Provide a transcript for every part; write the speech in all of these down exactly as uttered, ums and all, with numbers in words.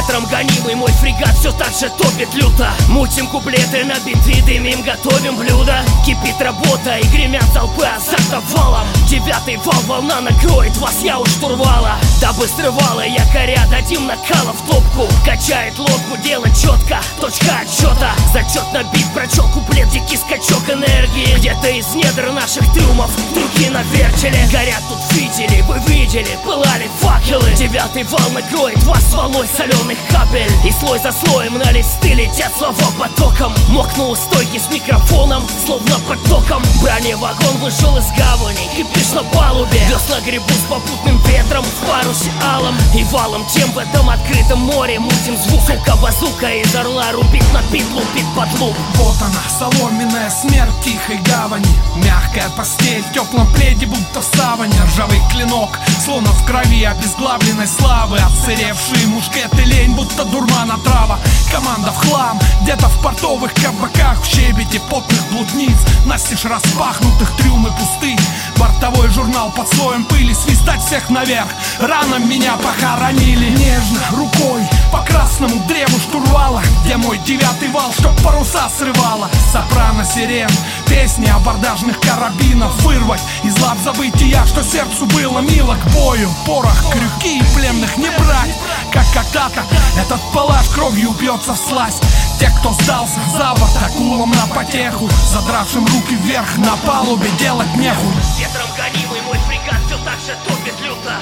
Ветром гонимый мой фрегат все так же топит люто. Мутим куплеты на биты, дымим, готовим блюда. Кипит работа и гремят толпы азартов валом. Девятый вал, волна накроет вас, я у штурвала. Дабы срывала якоря, дадим накала в топку. Качает лодку, дело четко, точка отсчета. Зачет на бит, прочел куплет, дикий скачок энергии. Где-то из недр наших трюмов руки наверчили. Горят тут видели, вы видели, пылали факелы. Девятый вал накроет вас волной соленых капель. И слой за слоем на листы летят слова потоком. Мокнул у стойки с микрофоном, словно под током. Броневагон вышел из гавани, кипиш на палубе. Весла гребут с попутным ветром в парусе алом. И валом тем в этом открытом море мутим звук. Сука, базука из орла рубит на бит, лупит под луп. Вот она, соломенная смерть тихой гавани. Мягкая постель, в теплом пледе, будто в саване. Ржавый клинок, словно в крови обезглавленной славы. Отсыревшие мушкеты, лень, будто дурмана трава. Команда в хлам, где-то в портовых кабаках. В щебете потных блудниц, настежь распахнутых трюмы пусты. Бортовой журнал под слоем пыли, свистать всех наверх. Рано меня похоронили нежно, рукой по красному древу штурвала, где мой девятый вал, чтоб паруса срывала. Сопрано сирен, песни абордажных карабинов. Вырвать из лап забытия, что сердцу было мило. К бою, порох, крюки и пленных не брать, как когда-то этот палаш кровью бьется всласть. Те, кто сдался за борт, акулам на потеху, задравшим руки вверх на палубе, делать нехуй. Ветром гонимый мой фрегат все так же топит люто.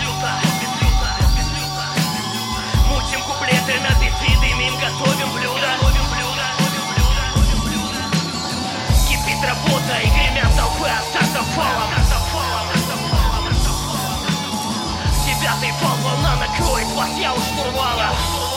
Мутим куплеты на биты, дымим, готовим блюда. Кипит работа и гремят толпы азартов валом. Девятый вал, волна накроет вас, я у штурвала.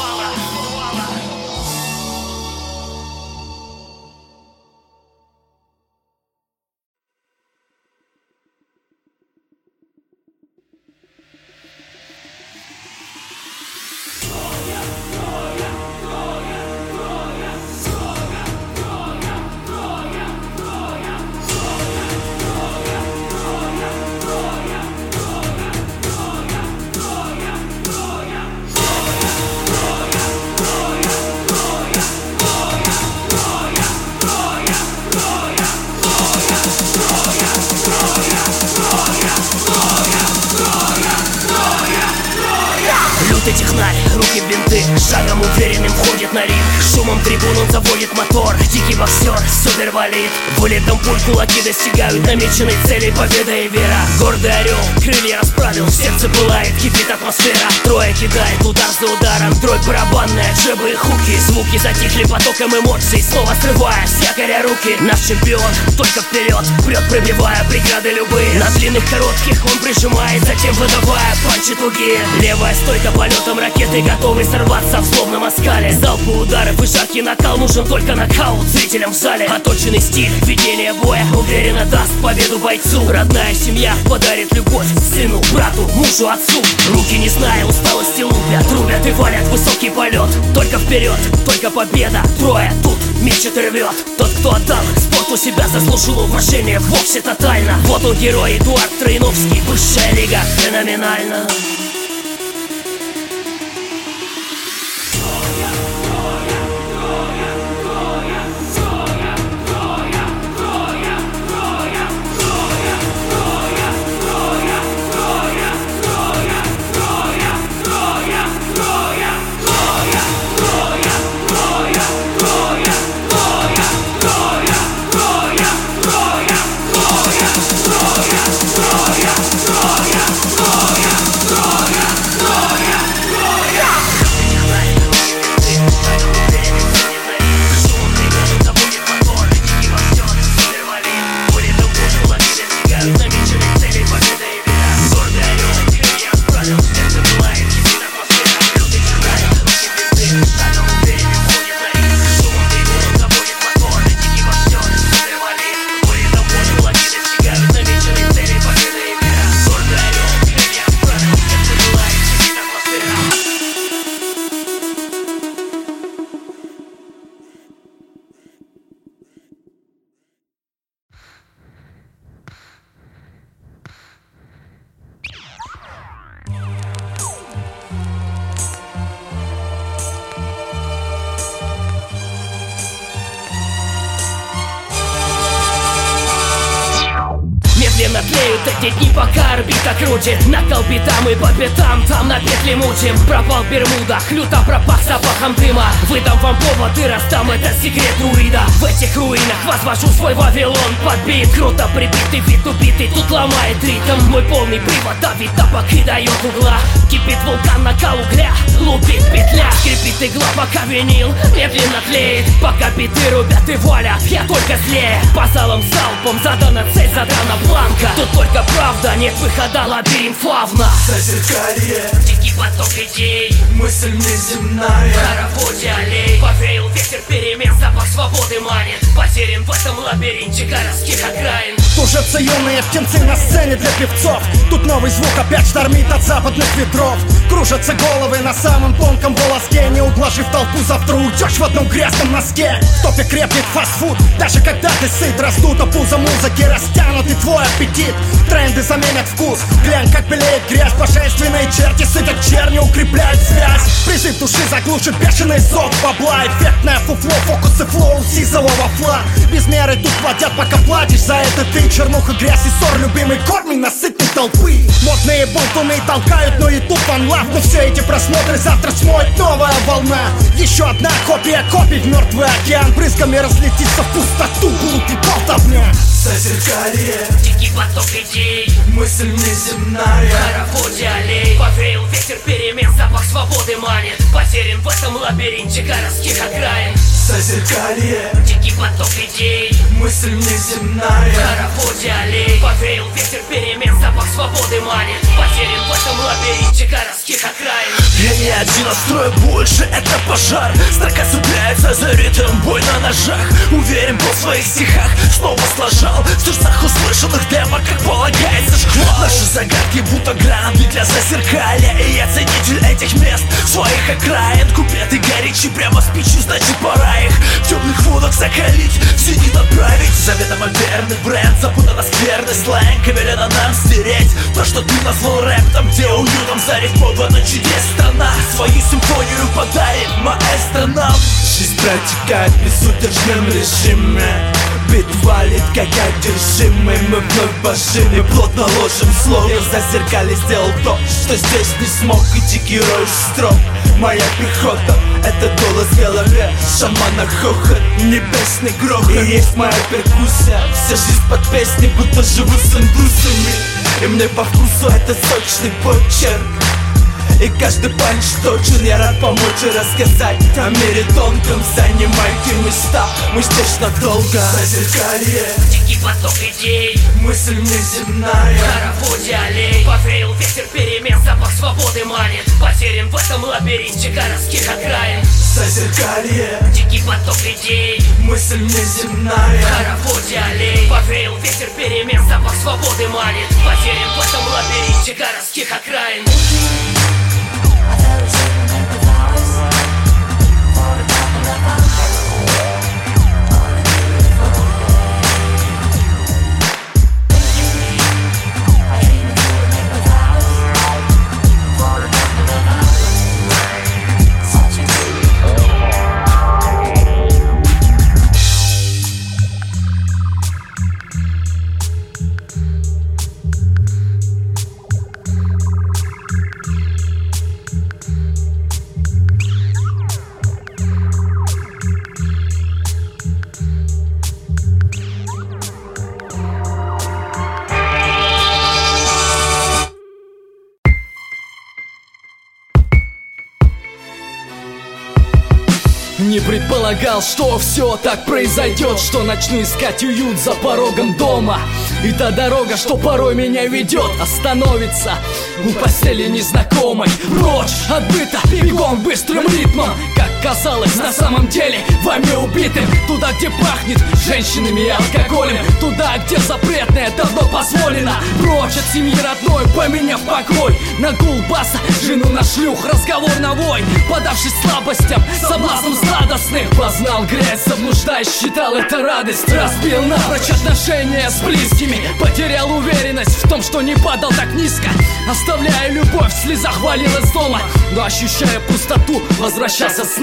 Технарь, руки бинты, шагом уверенным входит на ринг. Шумом трибун он заводит мотор, дикий боксер, супервалид. Вылетом пуль кулаки достигают намеченной цели, победа и вера. Гордый орел, крылья расправил, в сердце пылает, кипит атмосфера. Трое кидает удар за ударом, дробь барабанная, джебы и хуки. Звуки затихли потоком эмоций, снова срывая с якоря руки. Наш чемпион только вперед, прет, пробивая преграды любые. На длинных коротких он прижимает, затем выдавая панчи тугие. Левая стойка полетом ракеты, готовый сорваться в злобном оскале. Залпы ударов и жаркий накал, нужен только нокаут зрителям в зале. Оточенный стиль, ведение боя уверенно даст победу бойцу. Родная семья подарит любовь сыну, брату, мужу, отцу. Руки, не зная усталости, лупят, рубят и валят высокий полет. Только вперед, только победа, трое тут мечет и рвет. Тот, кто отдал спорту себя, заслужил уважение вовсе тотально. Вот он герой Эдуард Троиновский, высшая лига феноменально. Троя, Троя, Троя, Троя, Троя. медленно тлеют эти дни, пока орбита крутит. Наколбита мы по пятам, там на петли мутим. Пропал в Бермудах, люто пропах запахом дыма. Выдам вам повод и раздам этот секрет друида. В этих руинах возвожу свой Вавилон под бит. Круто прибитый, вид убитый, тут ломает ритм. Мой полный привод давит тапок и дает угла. Кипит вулкан, накал угля, лупит петля. Скрипит игла, пока винил медленно тлеет. Пока биты рубят и валят, я только злее. По залам залпом задана цель, задана планка. Тут только правда, нет выхода, лабиринт фавна. Зазеркалье, дикий поток идей, мысль неземная. На работе аллей повеял ветер перемен, запах свободы манит. Потерян в этом лабиринте городских окраин. Тужатся юные птенцы на сцене для певцов. Тут новый звук опять штормит от западных ветров. Кружатся головы на самом тонком волоске. Не уложив толпу, завтра уйдешь в одном грязном носке. В топе крепнет фастфуд, даже когда ты сыт. Раздуто пузо музыки, растянутый твой аппетит. Тренды заменят вкус, глянь, как белеет грязь. Божественные черти сыпят черни, укрепляют связь. Призыв души заглушит бешеный зов бабла. Эффектное фуфло, фокусы флоу сизого вафла. Без меры тут платят, пока платишь за это ты. Чернуха, грязь и ссор, любимый корм насытной толпы. Модные болтуны толкают, но ютуб онлайн. Но все эти просмотры завтра смоет новая волна. Еще одна копия копий в мертвый океан. Брызгами разлетится в пустоту, глупый болтовня. Зазеркалье, дикий поток идей, мысль неземная. На работе аллей повеял ветер перемен, запах свободы манит. Потерян в этом лабиринте городских окраин. Зазеркалье, дикий поток идей, мысль неземная. На работе аллей повеял ветер перемен, запах свободы манит. Потерян в этом лабиринте городских окраин. Я не один, а строю больше, это пожар. Строка цепляется за ритм, бой на ножах. Уверен был в своих стихах, снова сложал в сердцах услышанных демо, как полагается, шквал. Наши загадки будто гранаты для зазеркалья. И я ценитель этих мест, своих окраин. Куплеты горячие, прямо с печи, значит пора их в темных водах закалить, в зенит отправить. Заведомо верный бренд, запутанно скверный сленг. И велено нам стереть то, что ты назвал рэп. Там, где уютом зарит подводно чудес страна свою симфонию подарит маэстро нам. Жизнь протекает в безудержном режиме. Бит валит, как одержимый. Мы вновь божими, плотно ложим слов. Я в зазеркалье сделал то, что здесь не смог. Иди, герой строк, моя пехота. Это голос в голове, шамана хохот, небесный грохот. И есть моя перкуссия, вся жизнь под песни, будто живу с индусами. И мне по вкусу это сочный почерк. И каждый панч точен, я рад помочь и рассказать о мире тонком. Занимайте места, мы здесь надолго. Зазеркалье, дикий поток идей, мысль неземная. На работе аллей повеял ветер перемен, запах свободы манит. Потерян в этом лабиринте городских окраин. Зазеркалье, дикий поток идей, мысль неземная. На работе аллей повеял ветер перемен, запах свободы манит. Потерян в этом лабиринте городских окраин. Не предполагал, что все так произойдет, что начну искать уют за порогом дома. И та дорога, что порой меня ведет, остановится у постели незнакомой. Прочь от быта, бегом быстрым ритмом, как казалось на самом деле вами убитым. Туда, где пахнет женщинами и алкоголем, туда, где запретное давно позволено. Прочь от семьи родной, поменяв покой на гул баса, жену на шлюх, разговор на вой. Подавшись слабостям, соблазнам сладостных, познал грязь, заблуждаясь, считал это радость. Разбил напрочь отношения с близкими, потерял уверенность в том, что не падал так низко. Оставляя любовь, в слезах валил из дома, но ощущая пустоту, возвращался снова.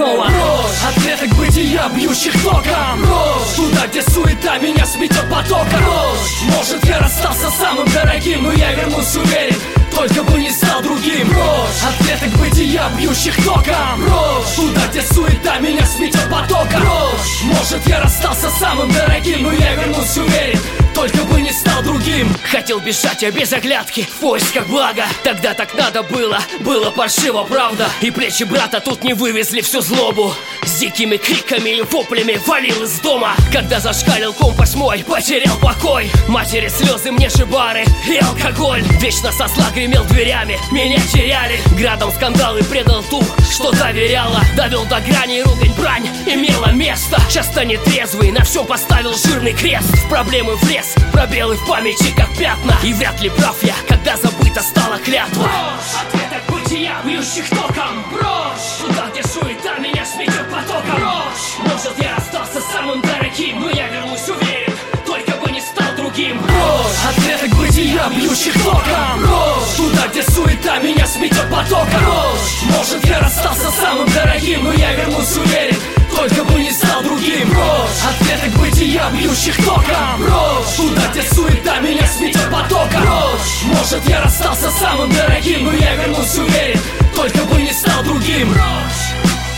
снова. Прочь от клеток бытия, бьющих током. Прочь туда, где суета меня сметет потоком. Прочь, может я расстался с самым дорогим, но я вернусь уверен, только бы не стал другим. Прочь от клеток бытия, бьющих током. Прочь туда, где суета меня сметет потоком. Прочь, может я расстался с самым дорогим, но я вернусь уверен, только бы не стал другим. Хотел бежать я без оглядки, в поисках блага. Тогда так надо было, было паршиво, правда. И плечи брата тут не вывезли всю злобу. С дикими криками и воплями валил из дома. Когда зашкалил компас мой, потерял покой. Матери слезы, мне шибары и алкоголь. Вечно со зла гремел дверями, меня теряли. Градом скандалы предал ту, что доверяла. Довел до грани ругань, брань имела место. Часто нетрезвый, на все поставил жирный крест. В проблемы влез, пробелы в памяти как пятна. И вряд ли прав я, когда забыта стала клятва. Прочь от клеток бытия, бьющих током. Прочь туда, где суета меня сметет потоком. Прочь, может я расстался с самым дорогим, но я вернусь уверен, только бы не стал другим. Прочь от клеток бытия, бьющих током. Прочь туда, где суета меня сметет потоком. Прочь, может я расстался с самым дорогим, но я вернусь уверен, только бы не стал другим. Прочь от клеток бытия, бьющих током. Прочь туда, где суета меня сметет потоком. Прочь, может я расстался с самым дорогим, но я вернусь уверен, только бы не стал другим. Прочь.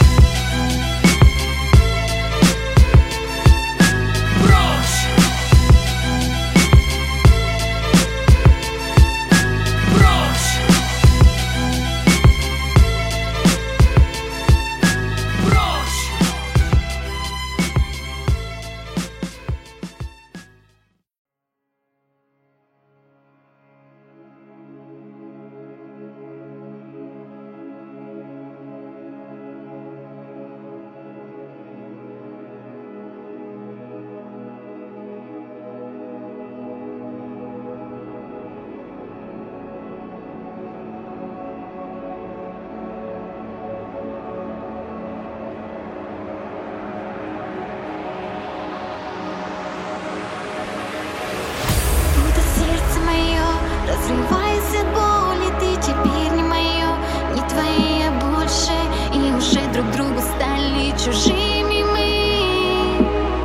Разрываясь от боли, ты теперь не мое, не твоя больше. И уже друг другу стали чужими мы.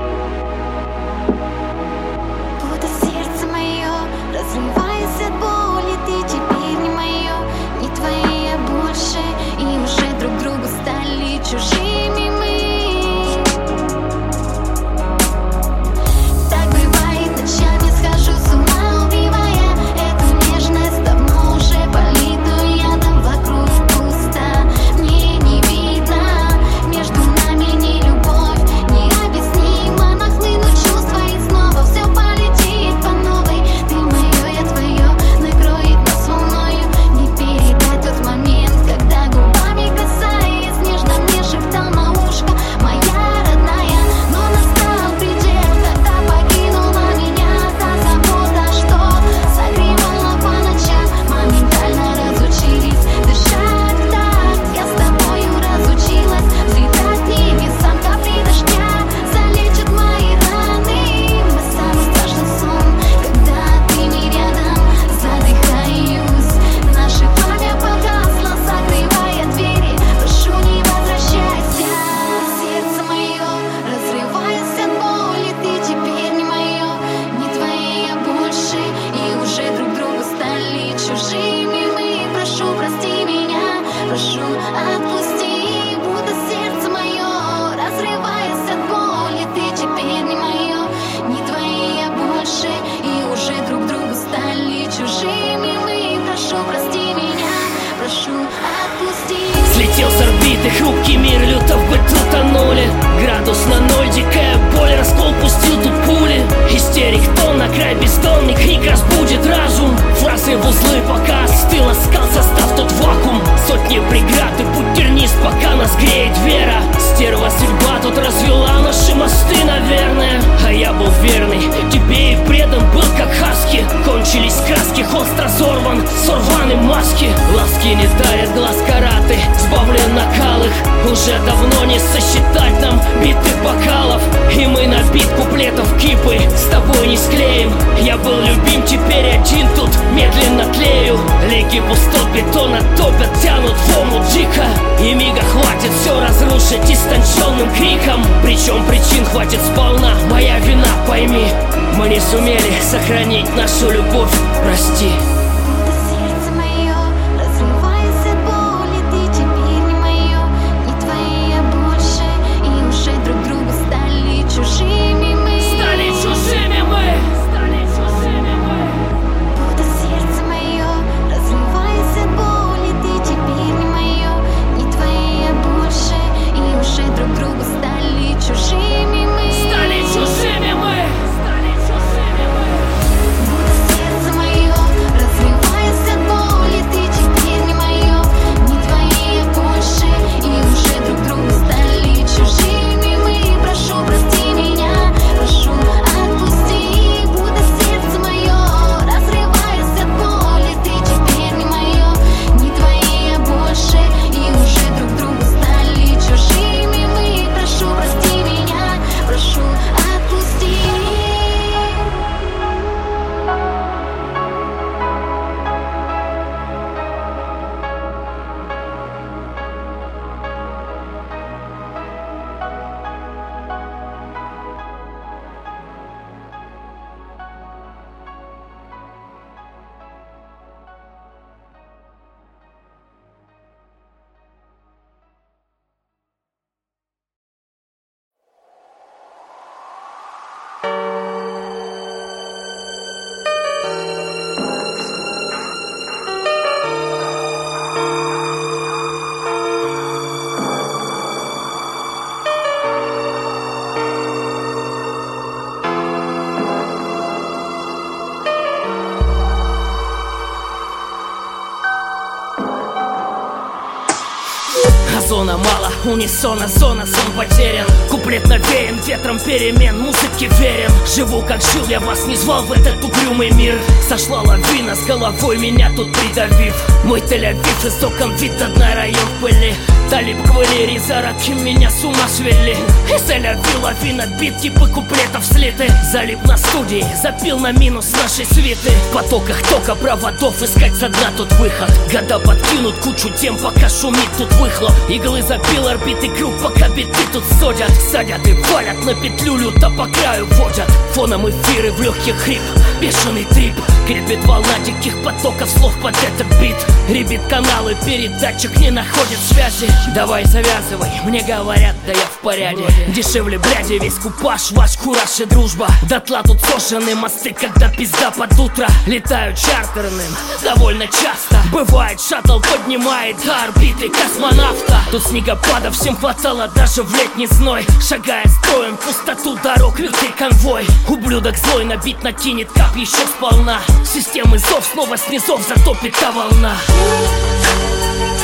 Будто сердце мое, разрываясь от боли, ты теперь не мое, не твоя больше. И уже друг другу стали чужими мы. Так бывает, ночами схожу с ума, убивая Слетел с орбиты, хрупкий мир, люто в быту тонули. Градус на ноль, дикая боль, раскол пустил тут пули. Истерик тон на край бездонный, крик разбудит разум. Фразы в узлы, пока остыл оскал, состав тот вакуум. Сотни преград и путь тернист, пока нас греет вера. Стерва судьба тут развела наши мосты, наверное. А я был верный, тебе и предан был как хаски. Кончились краски, холст разорван, сорваны маски. Ласки не дарят глаз караты, сбавлен накал их. Уже давно не сосчитать нам битых бокалов. И мы на бит куплетов кипы с тобой не склеим. Я был любим, теперь один тут медленно тлею. Лики пустот, бетона топят, тянут в омут дико. И мига хватит все разрушить. услышать истонченным криком. Причем причин хватит сполна, моя вина, пойми. Мы не сумели сохранить нашу любовь, прости. Сердце мое, разрываясь от боли, ты теперь не мое, не твоя больше, и уже друг другу стали чужими мы. Стали чужими мы, стали чужими мы. Будто сердце мое, разрываясь от боли, ты теперь не мое, не твоя больше, и уже друг другу стали чужими мы. Стали чужими мы. Сердце мое, разрываясь от боли, ты теперь не мое, не твоя больше, и уже друг другу стали чужими мы. Прошу, прости меня, прошу, отпусти. Будто сердце мое, разрываясь от боли, ты теперь не мое, не твоя больше, и уже друг другу стали чужими мы. Прошу, прости меня, прошу, отпусти. Озона мало, унисона, зона, сон потерян. Куплет навеян, ветром перемен, музыке верен. Живу как жил, я вас не звал в этот угрюмый мир. Сошла лавина с головой, меня тут придавив. Мой Тель-Авив, из окон видно на район пыли. Талиб, кавалерий, зараки меня с ума свели. Из Тель-Авив лавина, бит, типы куплетов слиты. Залип на студии, запил на минус нашей свиты. В потоках тока проводов, искать со дна тут выход. Года подкинут кучу тем, пока шумит тут выхлоп. Иглы запил орбиты круг, пока биты тут содят. Садят и валят на петлю, люто по краю водят. Фоном эфиры в легких хрип, бешеный трип. Крепит волна диких потоков слов под этот бит. Ребит каналы, передатчик не находит связи. Давай завязывай, мне говорят, да я в порядке. Дешевле бляди, весь купаж, ваш кураж и дружба. Дотла тут сожжены мосты, когда пизда под утро. Летаю чартерным, довольно часто. Бывает, шаттл поднимает до орбиты космонавта. Тут снегопадов всем хватало даже в летний зной. Шагая строем в пустоту дорог, лютый конвой. Ублюдок злой набит накинет кап еще сполна. Системы зов снова снизов затопит та волна.